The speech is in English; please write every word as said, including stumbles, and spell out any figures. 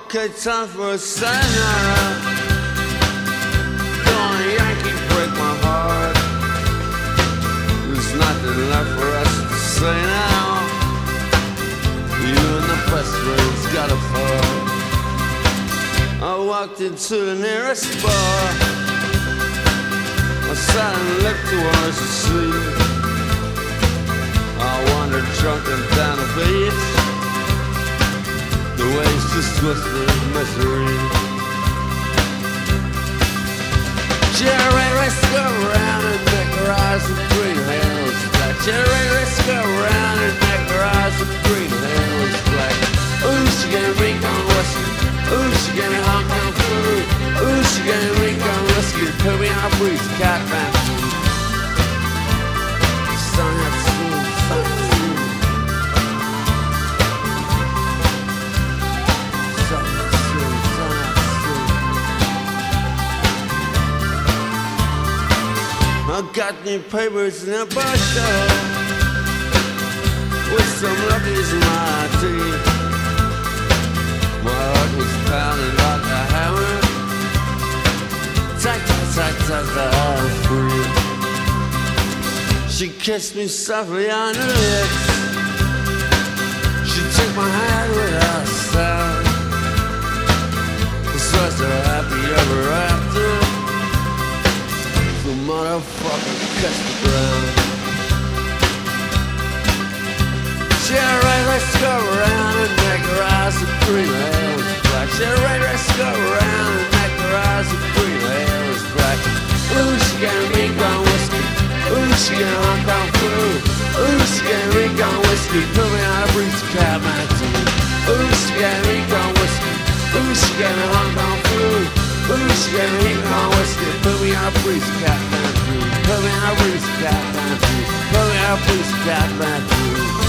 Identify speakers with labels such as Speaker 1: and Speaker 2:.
Speaker 1: Okay, time for a sayonara. Don't a Yankee break my heart. There's nothing left for us to say now. You and the best friends got a fall. I walked into the nearest bar. I sat and looked towards the sea. I wandered drunken down the beach. The waves just twisted in misery. Jerry, let's go around and make her eyes with green halos black. Jerry, let's go around and make her eyes with green halos black. Ooh, she gonna rink on whiskey. Ooh, she gonna Hong Kong food. Ooh, she gonna rink on whiskey. Put me on a breeze, cat man. Sun had soon, sun had soon. Sun had soon, sun had soon. I got new papers in a bar show with some luckies in my teeth. My heart was pounding like a hammer. Tack, tack, tack, tack, tack, I'm free. She kissed me softly on the lips. She took my hand without a sound. This was a happy ever after. The motherfucker kissed the ground. Jerry, let's go around and make her eyes with green halos black. Jerry, let's go around and make her eyes with green halos black. Ooh, she got a rink on whiskey. Ooh, she got a Hong Kong food. Ooh, she got a rink on whiskey. Put me on a breeze cab, man, too. Ooh, she got a rink on whiskey. Ooh, she got a Hong Kong food. Ooh, she got a rink on whiskey. Put me on a breeze cab, man, too. Put me on a breeze cab, man, too. Put me on a breeze cab, man, too.